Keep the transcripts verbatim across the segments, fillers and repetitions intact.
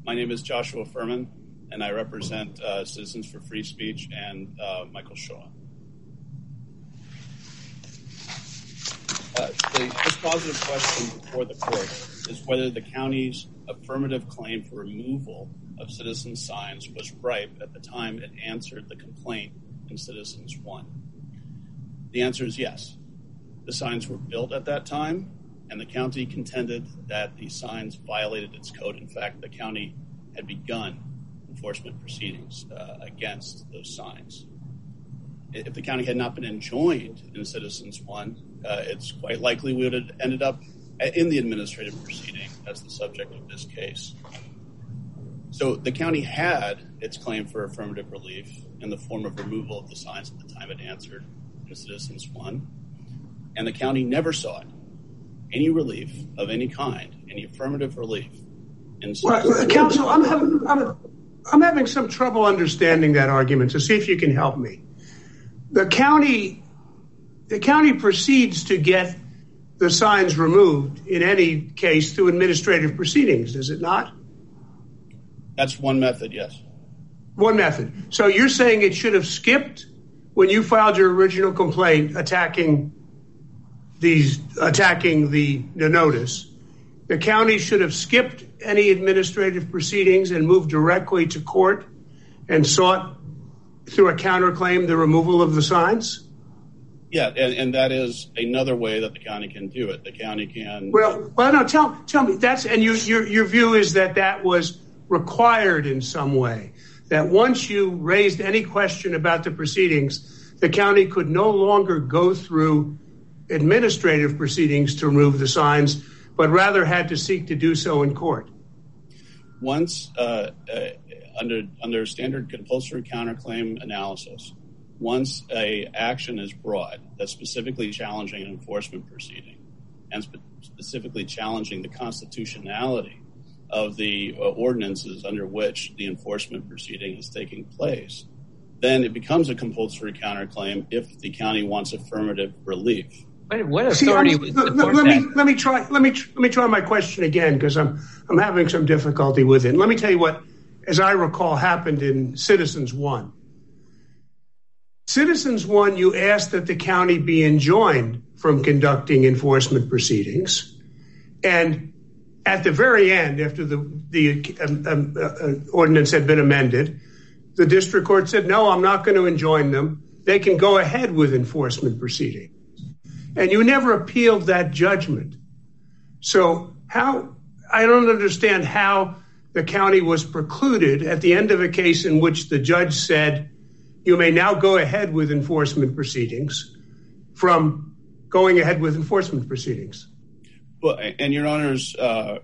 My name is Joshua Furman, and I represent uh, Citizens for Free Speech and uh, Michael Shaw. Uh, the dispositive question before the court is whether the county's affirmative claim for removal of Citizens signs was ripe at the time it answered the complaint in Citizens one. The answer is yes. The signs were built at that time, and the county contended that the signs violated its code. In fact, the county had begun enforcement proceedings uh, against those signs. If the county had not been enjoined in Citizens one, uh, it's quite likely we would have ended up in the administrative proceeding as the subject of this case. So the county had its claim for affirmative relief in the form of removal of the signs at the time it answered in Citizens one, and the county never sought any relief of any kind, any affirmative relief. In well, Counsel, I'm having, I'm, I'm having some trouble understanding that argument, so see if you can help me. The county, the county proceeds to get the signs removed in any case through administrative proceedings, does it not? That's one method, yes. One method. So you're saying it should have skipped when you filed your original complaint attacking these, attacking the, the notice. The county should have skipped any administrative proceedings and moved directly to court and sought through a counterclaim the removal of the signs? Yeah, and, and that is another way that the county can do it. The county can... Well, well, no, tell, tell me, that's, and you, your, your view is that that was required in some way, that once you raised any question about the proceedings, the county could no longer go through administrative proceedings to remove the signs, but rather had to seek to do so in court. Once, uh, uh, under under standard compulsory counterclaim analysis, once a action is brought that's specifically challenging an enforcement proceeding and spe- specifically challenging the constitutionality of the uh, ordinances under which the enforcement proceeding is taking place, then it becomes a compulsory counterclaim if the county wants affirmative relief. What, what authority See, would let, support let that? me let me try let me let me try my question again because I'm I'm having some difficulty with it. And let me tell you what, as I recall, happened in Citizens one. Citizens one, you asked that the county be enjoined from conducting enforcement proceedings, and at the very end, after the the um, um, uh, ordinance had been amended, the district court said, "No, I'm not going to enjoin them. They can go ahead with enforcement proceedings." And you never appealed that judgment. So how, I don't understand how the county was precluded at the end of a case in which the judge said, you may now go ahead with enforcement proceedings from going ahead with enforcement proceedings. Well, and Your Honor's uh,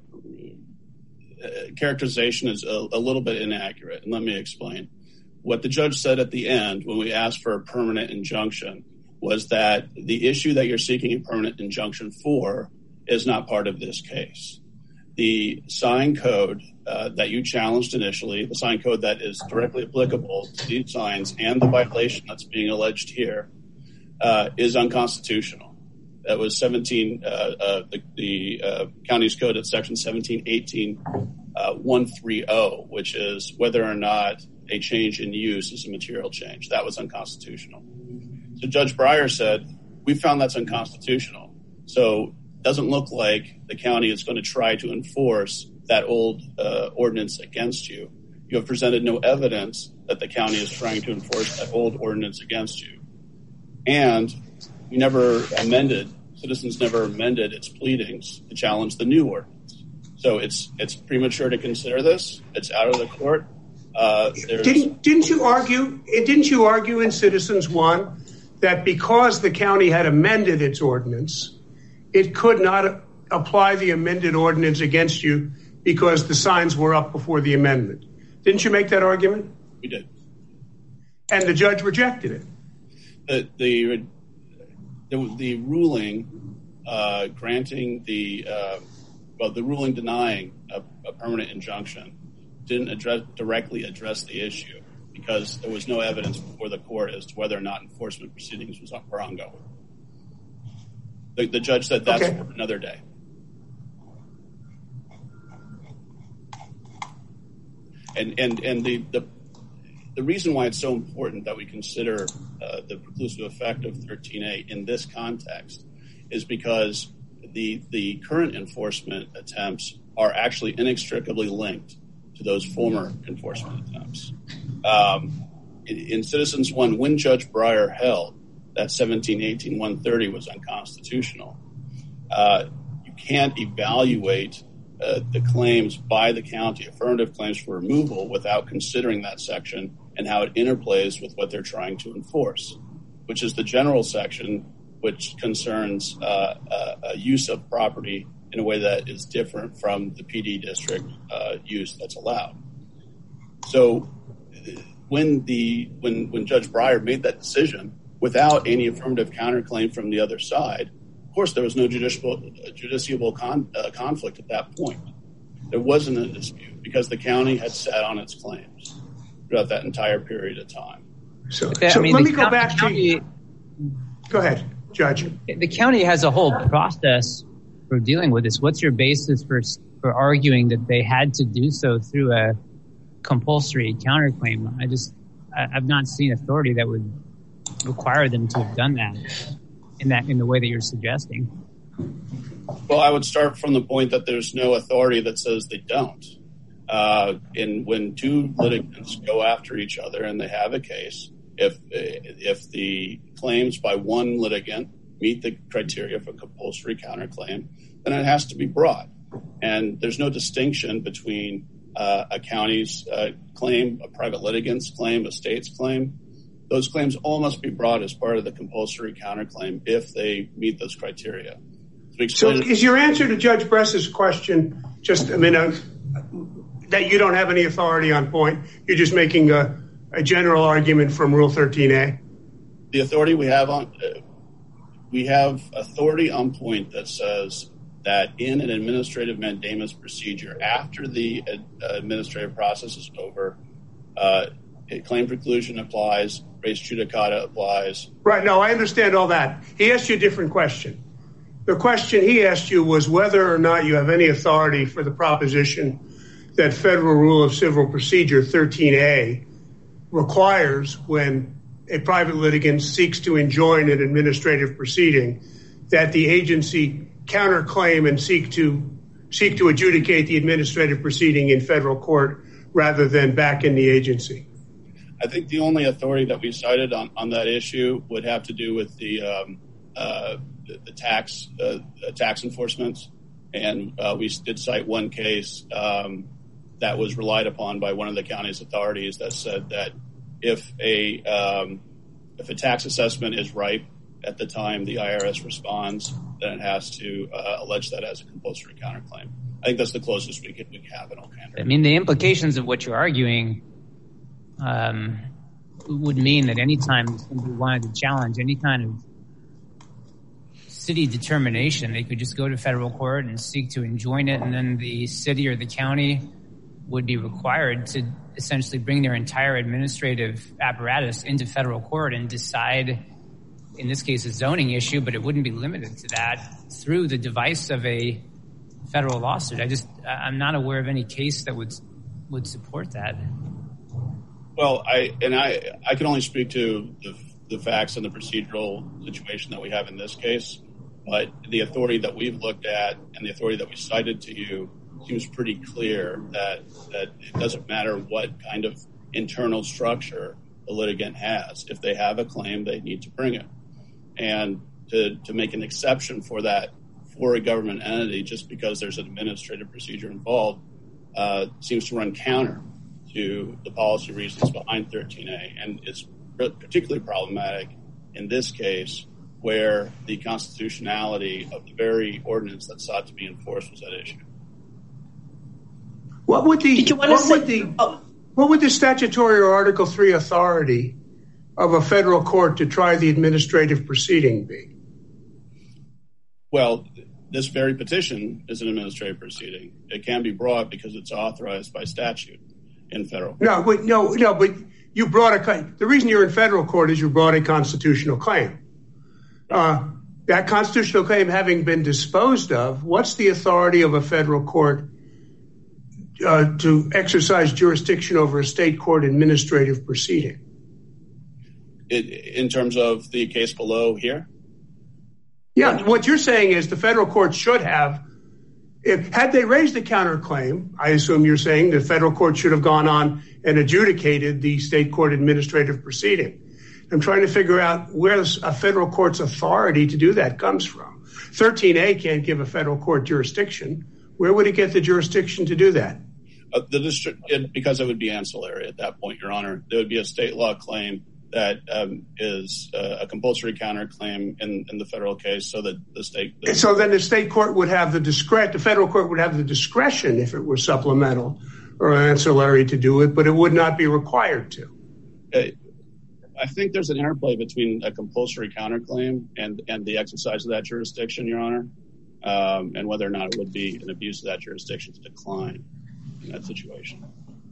characterization is a, a little bit inaccurate. And let me explain. What the judge said at the end when we asked for a permanent injunction was that the issue that you're seeking a permanent injunction for is not part of this case. The sign code uh, that you challenged initially, the sign code that is directly applicable to these signs and the violation that's being alleged here, uh, is unconstitutional. That was seventeen, uh, uh, the, the uh, county's code at section seventeen eighteen one thirty, which is whether or not a change in use is a material change. That was unconstitutional. So Judge Breyer said, we found that's unconstitutional. So it doesn't look like the county is going to try to enforce that old uh, ordinance against you. You have presented no evidence that the county is trying to enforce that old ordinance against you. And you never amended, Citizens never amended its pleadings to challenge the new ordinance. So it's it's premature to consider this. It's out of the court. Uh, didn't, didn't you argue, didn't you argue in Citizens one that because the county had amended its ordinance, it could not apply the amended ordinance against you because the signs were up before the amendment? Didn't you make that argument? We did. And the judge rejected it. The the the, the ruling uh, granting the uh, well, the ruling denying a, a permanent injunction didn't address, directly address the issue because there was no evidence before the court as to whether or not enforcement proceedings was were ongoing. The, the judge said that's okay. For another day. And and and the the, the reason why it's so important that we consider uh, the preclusive effect of thirteen A in this context is because the the current enforcement attempts are actually inextricably linked to those former enforcement attempts. Um, in, in Citizens One, when Judge Breyer held that seventeen eighteen one thirty was unconstitutional, uh, you can't evaluate uh, the claims by the county, affirmative claims for removal, without considering that section and how it interplays with what they're trying to enforce, which is the general section, which concerns uh, uh, a use of property in a way that is different from the P D district uh, use that's allowed. So when the when when Judge Breyer made that decision without any affirmative counterclaim from the other side, of course there was no judicial justiciable con, uh, conflict at that point. There wasn't a dispute because the county had sat on its claims throughout that entire period of time. So, okay, so I mean, let me county, go back county, to go ahead, Judge. The county has a whole process for dealing with this. What's your basis for for arguing that they had to do so through a compulsory counterclaim? I just I, I've not seen authority that would require them to have done that in that in the way that you're suggesting. Well, I would start from the point that there's no authority that says they don't. Uh, and when two litigants go after each other and they have a case, if if the claims by one litigant meet the criteria for compulsory counterclaim, then it has to be brought. And there's no distinction between uh, a county's uh, claim, a private litigant's claim, a state's claim. Those claims all must be brought as part of the compulsory counterclaim if they meet those criteria. So is your answer to Judge Bress's question just, I mean, uh, that you don't have any authority on point? You're just making a, a general argument from Rule thirteen A? The authority we have on, uh, we have authority on point that says that in an administrative mandamus procedure, after the uh, administrative process is over, uh, claim preclusion applies, res judicata applies. Right. No, I understand all that. He asked you a different question. The question he asked you was whether or not you have any authority for the proposition that Federal Rule of Civil Procedure thirteen A requires when a private litigant seeks to enjoin an administrative proceeding that the agency counterclaim and seek to seek to adjudicate the administrative proceeding in federal court rather than back in the agency. I think the only authority that we cited on, on that issue would have to do with the um, uh, the, the tax uh, tax enforcement, and uh, we did cite one case um, that was relied upon by one of the county's authorities that said that if a um, if a tax assessment is ripe at the time the I R S responds, then it has to uh, allege that as a compulsory counterclaim. I think that's the closest we could we have in all candor. I mean, the implications of what you're arguing um, would mean that any time somebody wanted to challenge any kind of city determination, they could just go to federal court and seek to enjoin it, and then the city or the county would be required to essentially bring their entire administrative apparatus into federal court and decide, in this case, a zoning issue, but it wouldn't be limited to that through the device of a federal lawsuit. I just, I'm not aware of any case that would would support that. Well, I and I, I can only speak to the, the facts and the procedural situation that we have in this case, but the authority that we've looked at and the authority that we cited to you seems pretty clear that, that it doesn't matter what kind of internal structure the litigant has. If they have a claim, they need to bring it. And to, to make an exception for that for a government entity just because there's an administrative procedure involved uh, seems to run counter to the policy reasons behind thirteen A, and it's particularly problematic in this case where the constitutionality of the very ordinance that sought to be enforced was at issue. What would the Did you want what to say, would the oh. what would the statutory or Article three authority of a federal court to try the administrative proceeding be? Well, this very petition is an administrative proceeding. It can be brought because it's authorized by statute in federal. No, but no, no, but you brought a claim. The reason you're in federal court is you brought a constitutional claim. Uh, that constitutional claim having been disposed of, what's the authority of a federal court uh, to exercise jurisdiction over a state court administrative proceeding? It, in terms of the case below here? Yeah, what you're saying is the federal court should have, if had they raised the counterclaim, I assume you're saying the federal court should have gone on and adjudicated the state court administrative proceeding. I'm trying to figure out where a federal court's authority to do that comes from. thirteen A can't give a federal court jurisdiction. Where would it get the jurisdiction to do that? Uh, the district, it, because it would be ancillary at that point, Your Honor. There would be a state law claim that um, is uh, a compulsory counterclaim in, in the federal case, so that the state. The, so then the state court would have the discretion. The federal court would have the discretion if it were supplemental or ancillary to do it, but it would not be required to. Uh, I think there's an interplay between a compulsory counterclaim and, and the exercise of that jurisdiction, Your Honor, um, and whether or not it would be an abuse of that jurisdiction to decline in that situation.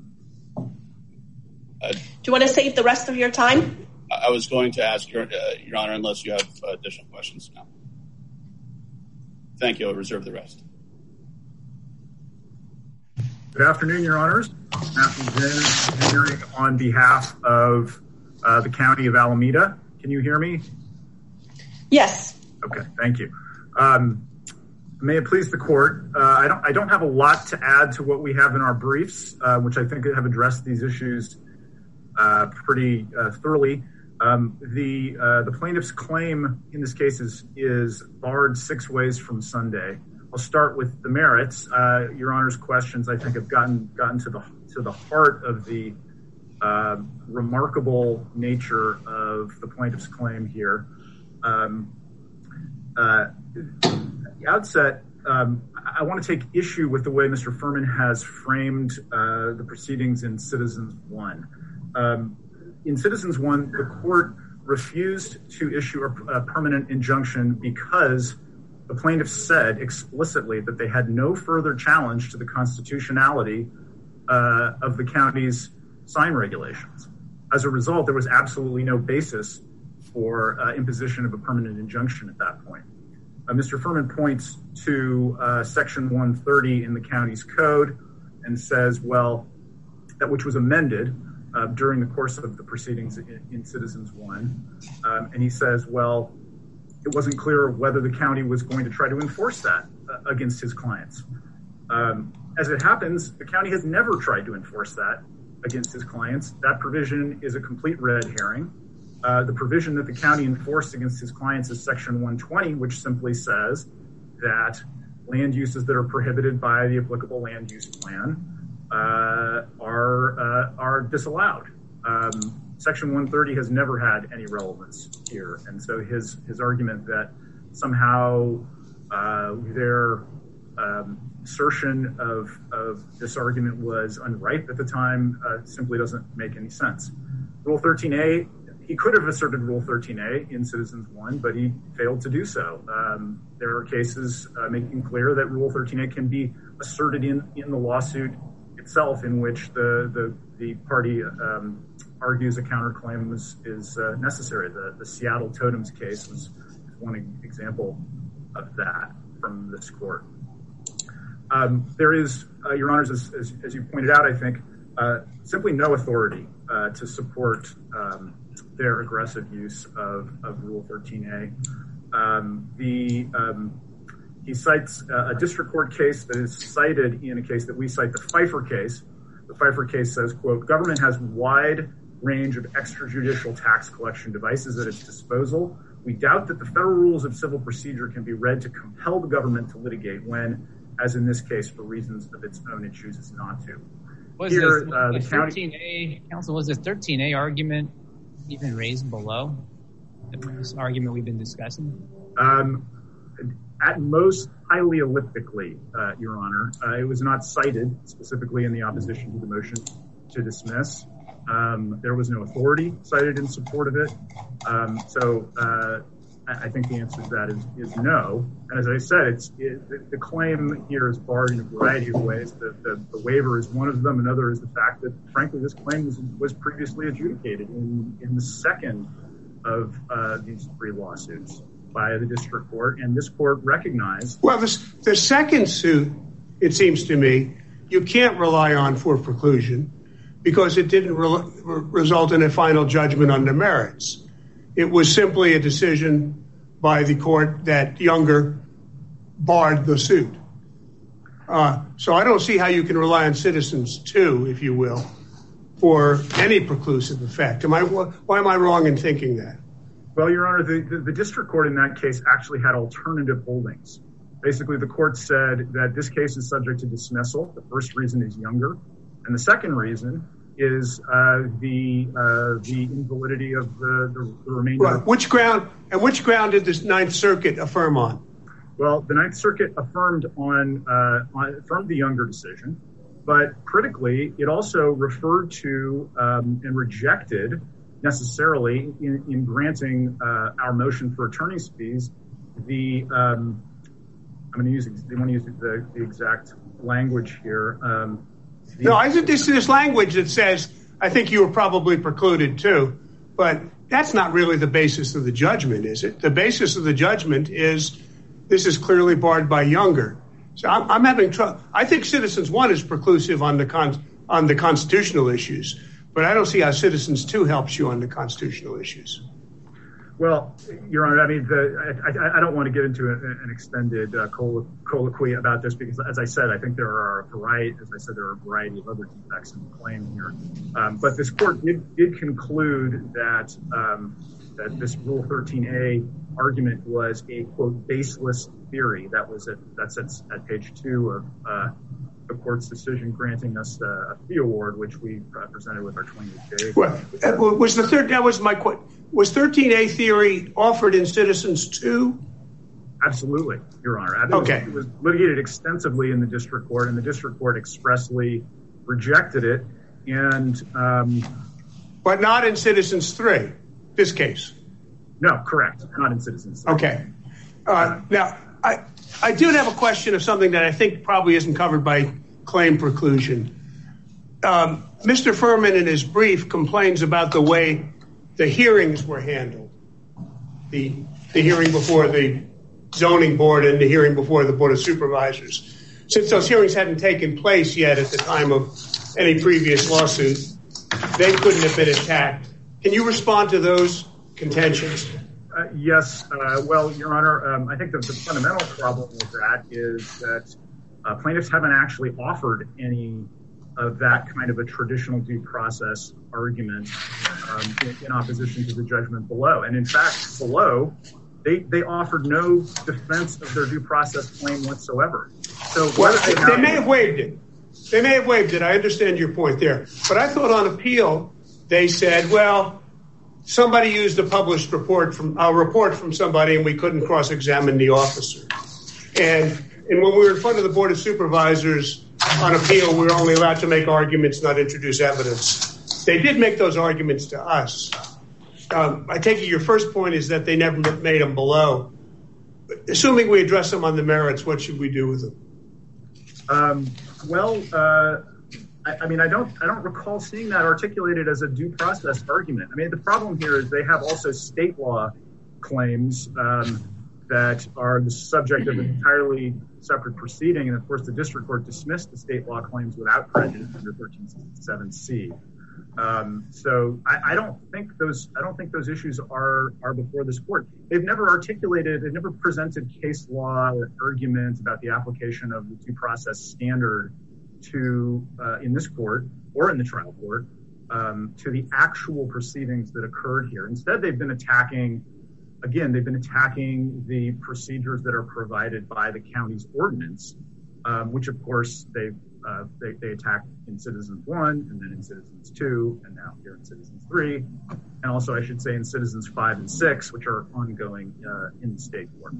Uh, Do you want to save the rest of your time? I was going to ask, Your, uh, Your Honor, unless you have additional questions now. Thank you. I'll reserve the rest. Good afternoon, Your Honors. Matthew Zinn, hearing on behalf of uh, the County of Alameda. Can you hear me? Yes. Okay, thank you. Um, may it please the court. Uh, I don't. I don't have a lot to add to what we have in our briefs, uh, which I think have addressed these issues uh, pretty uh, thoroughly. Um, the uh, the plaintiff's claim in this case is is barred six ways from Sunday. I'll start with the merits. Uh, Your Honor's questions, I think, have gotten gotten to the to the heart of the uh, remarkable nature of the plaintiff's claim here. Um, uh, at the outset, um, I want to take issue with the way Mister Furman has framed uh, the proceedings in Citizens One. Um, in Citizens One, the court refused to issue a, a permanent injunction because the plaintiffs said explicitly that they had no further challenge to the constitutionality uh, of the county's sign regulations. As a result, there was absolutely no basis for uh, imposition of a permanent injunction at that point. Uh, Mister Furman points to uh, Section one thirty in the county's code and says, well, that which was amended uh, during the course of the proceedings in, in Citizens One. Um, and he says, well, it wasn't clear whether the county was going to try to enforce that uh, against his clients. Um, as it happens, the county has never tried to enforce that against his clients. That provision is a complete red herring. Uh, the provision that the county enforced against his clients is Section one twenty, which simply says that land uses that are prohibited by the applicable land use plan uh, are uh, are disallowed. Um, Section one thirty has never had any relevance here, and so his his argument that somehow uh, their um, assertion of of this argument was unripe at the time uh, simply doesn't make any sense. Rule thirteen A, he could have asserted Rule thirteen A in Citizens One, but he failed to do so. Um, there are cases uh, making clear that Rule thirteen A can be asserted in in the lawsuit itself, in which the the the party um, argues a counterclaim is, is uh, necessary. The, the Seattle Totems case was one example of that from this court. Um, there is, uh, Your Honors, as, as, as you pointed out, I think, uh, simply no authority uh, to support um, their aggressive use of, of Rule thirteen A. Um, the um, he cites a district court case that is cited in a case that we cite, the Pfeiffer case. The Pfeiffer case says, quote, government has wide range of extrajudicial tax collection devices at its disposal. We doubt that the federal rules of civil procedure can be read to compel the government to litigate when, as in this case, for reasons of its own, it chooses not to. Was Here, this, uh, the thirteen A, counsel, was the thirteen A argument even raised below this argument we've been discussing? Um, at most, highly elliptically, uh, Your Honor. Uh, it was not cited specifically in the opposition to the motion to dismiss. Um, there was no authority cited in support of it. Um, so uh, I, I think the answer to that is, is no. And as I said, it's it, the, the claim here is barred in a variety of ways. The, the, the waiver is one of them. Another is the fact that, frankly, this claim was, was previously adjudicated in, in the second of uh, these three lawsuits by the district court. And this court recognized. Well, this, the second suit, it seems to me, you can't rely on for preclusion because it didn't re- result in a final judgment on the merits. It was simply a decision by the court that Younger barred the suit. Uh, so I don't see how you can rely on Citizens two, if you will, for any preclusive effect. Am I, why am I wrong in thinking that? Well, Your Honor, the, the, the district court in that case actually had alternative holdings. Basically, the court said that this case is subject to dismissal. The first reason is Younger. And the second reason is uh, the uh, the invalidity of the, the, the remainder. Right. Which ground, and which ground did the Ninth Circuit affirm on? Well, the Ninth Circuit affirmed on, uh, on affirmed the Younger decision, but critically, it also referred to um, and rejected necessarily in, in granting uh, our motion for attorney's fees. The um, I'm going to use they want to use the, the exact language here. Um, the, no, I think this this language that says I think you were probably precluded too, but that's not really the basis of the judgment, is it? The basis of the judgment is this is clearly barred by Younger. So I'm, I'm having trouble. I think Citizens One is preclusive on the con, on the constitutional issues, but I don't see how Citizens Two helps you on the constitutional issues. Well, Your Honor, I mean, the, I, I don't want to get into an extended uh, colloquy about this because, as I said, I think there are a variety, as I said, there are a variety of other defects in the claim here. Um, but this court did, did conclude that um, that this Rule thirteen A argument was a, quote, baseless theory. That was at, that's at, at page two of uh, the court's decision granting us a fee award, which we uh, presented with our twentieth day. Well, was the third, that was my question. Was thirteen A theory offered in Citizens Two? Absolutely, Your Honor. I okay. It was, it was litigated extensively in the district court, and the district court expressly rejected it. And um, but not in Citizens Three, this case. No, correct. Not in Citizens Three. Okay. Uh, now, I I do have a question of something that I think probably isn't covered by claim preclusion. Um, Mister Furman, in his brief, complains about the way the hearings were handled. The the hearing before the zoning board and the hearing before the Board of Supervisors. Since those hearings hadn't taken place yet at the time of any previous lawsuit, they couldn't have been attacked. Can you respond to those contentions? Uh, yes. Uh, well, Your Honor, um, I think that the fundamental problem with that is that uh, plaintiffs haven't actually offered any of that kind of a traditional due process argument um, in, in opposition to the judgment below. And in fact, below, they, they offered no defense of their due process claim whatsoever. So well, they, they may have waived it. They may have waived it. I understand your point there. But I thought on appeal, they said, well, somebody used a published report from a report from somebody and we couldn't cross-examine the officer. And, and when we were in front of the Board of Supervisors on appeal, we were only allowed to make arguments, not introduce evidence. They did make those arguments to us. Um, I take it your first point is that they never made them below. Assuming we address them on the merits, what should we do with them? Um, well, uh, I, I mean, I don't, I don't recall seeing that articulated as a due process argument. I mean, the problem here is they have also state law claims um, that are the subject of an entirely separate proceeding. And of course, the district court dismissed the state law claims without prejudice under thirteen sixty-seven C. Um, so I, I don't think those, I don't think those issues are, are before this court. They've never articulated, they've never presented case law or arguments about the application of the due process standard to, uh, in this court or in the trial court, um, to the actual proceedings that occurred here. Instead, they've been attacking, again, they've been attacking the procedures that are provided by the county's ordinance, um, which of course they've, Uh, they, they attacked in Citizens One, and then in Citizens Two, and now here in Citizens Three, and also I should say in Citizens Five and Six, which are ongoing uh, in the state court.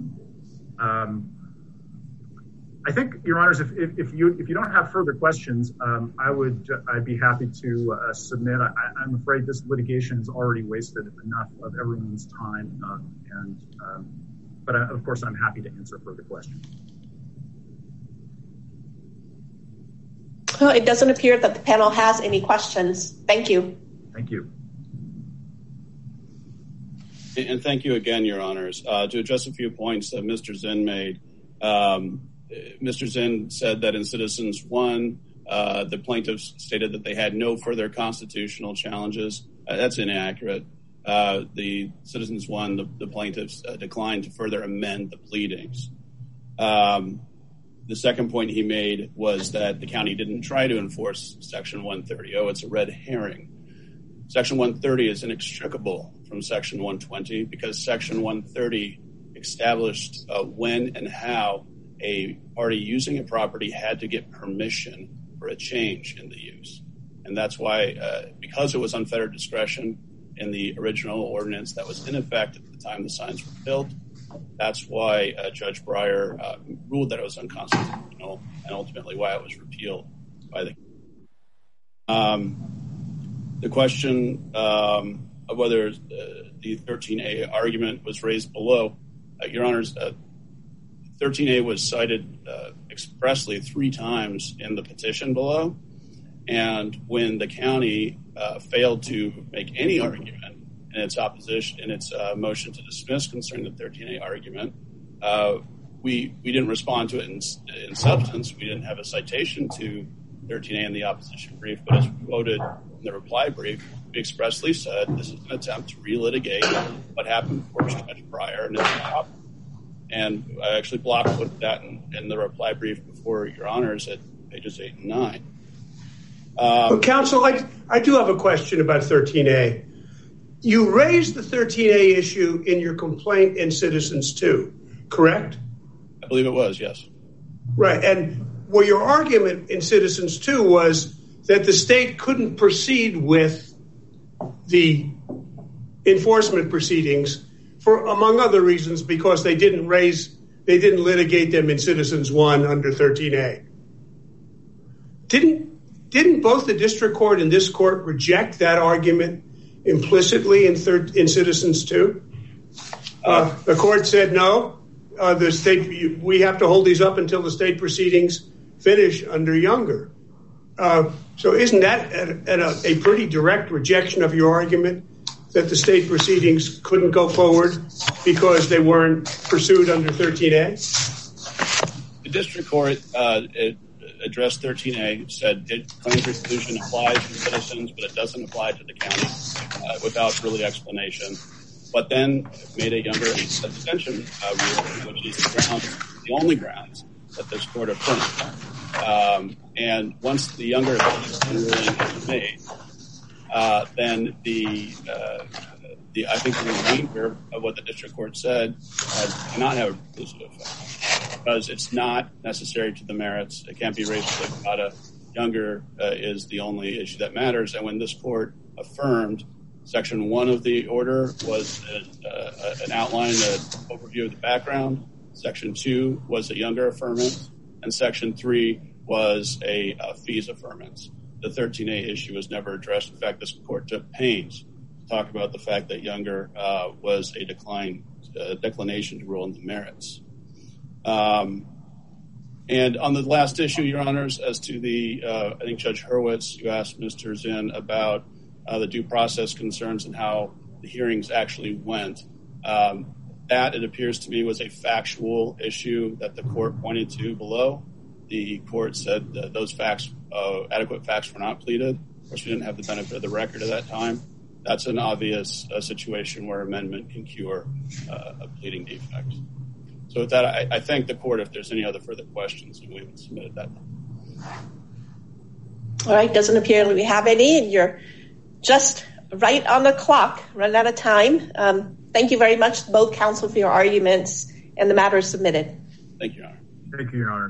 Um, I think, Your Honors, if, if, if you if you don't have further questions, um, I would I'd be happy to uh, submit. I, I'm afraid this litigation has already wasted enough of everyone's time, uh, and um, but I, of course I'm happy to answer further questions. Well, it doesn't appear that the panel has any questions. Thank you. Thank you. And thank you again, Your Honors. Uh, to address a few points that Mister Zinn made, um, Mister Zinn said that in Citizens One, uh, the plaintiffs stated that they had no further constitutional challenges. Uh, that's inaccurate. Uh, the Citizens One, the, the plaintiffs uh, declined to further amend the pleadings. Um, the second point he made was that the county didn't try to enforce Section one thirty. Oh, it's a red herring. Section one thirty is inextricable from Section one twenty because Section one thirty established uh, when and how a party using a property had to get permission for a change in the use. And that's why, uh, because it was unfettered discretion in the original ordinance that was in effect at the time the signs were built, that's why uh, Judge Breyer uh, ruled that it was unconstitutional and ultimately why it was repealed by the um, the question um, of whether uh, the thirteen A argument was raised below. Uh, Your Honors, uh, thirteen A was cited uh, expressly three times in the petition below. And when the county uh, failed to make any argument in its opposition, in its uh, motion to dismiss concerning the thirteen A argument, uh, we we didn't respond to it in, in substance. We didn't have a citation to thirteen A in the opposition brief, but as we quoted in the reply brief, we expressly said this is an attempt to relitigate what happened before Judge Breyer and his job. And I actually block put that in, in the reply brief before Your Honors at pages eight and nine. Um, well, counsel, I, I do have a question about thirteen A. You raised the thirteen A issue in your complaint in Citizens two, correct? I believe it was, yes. Right. And well, your argument in Citizens two was that the state couldn't proceed with the enforcement proceedings for, among other reasons, because they didn't raise, they didn't litigate them in Citizens one under thirteen A. Didn't Didn't both the district court and this court reject that argument implicitly in third, in Citizens two? Uh, the court said no. Uh, the state we have to hold these up until the state proceedings finish under Younger. Uh, so isn't that a, a, a pretty direct rejection of your argument that the state proceedings couldn't go forward because they weren't pursued under thirteen A? The district court uh, it, addressed thirteen A, said it claim preclusion applies to citizens, but it doesn't apply to the county uh, without really explanation. But then made a Younger abstention uh, rule, which is the, grounds, the only grounds that this court affirmed. Um, and once the Younger abstention ruling was made, uh, then the uh, the I think the remainder of what the district court said uh, cannot have a preclusive effect, because it's not necessary to the merits. It can't be raised to the judicata. Younger uh, is the only issue that matters. And when this court affirmed, Section one of the order was a, uh, an outline, an overview of the background. Section two was a Younger affirmance. And Section three was a uh, fees affirmance. The thirteen A issue was never addressed. In fact, this court took pains to talk about the fact that Younger uh, was a decline, uh, declination to rule in the merits. Um, and on the last issue, Your Honors, as to the, uh, I think Judge Hurwitz, you asked Mister Zinn about uh, the due process concerns and how the hearings actually went. Um, that, it appears to me, was a factual issue that the court pointed to below. The court said that those facts, uh, adequate facts were not pleaded. Of course, we didn't have the benefit of the record at that time. That's an obvious uh, situation where amendment can cure uh, a pleading defect. So with that, I, I thank the court. If there's any other further questions, we would submit at that time. All right, doesn't appear we have any, and you're just right on the clock, run out of time. Um, thank you very much to both counsel for your arguments, and the matter is submitted. Thank you, Your Honor. Thank you, Your Honor.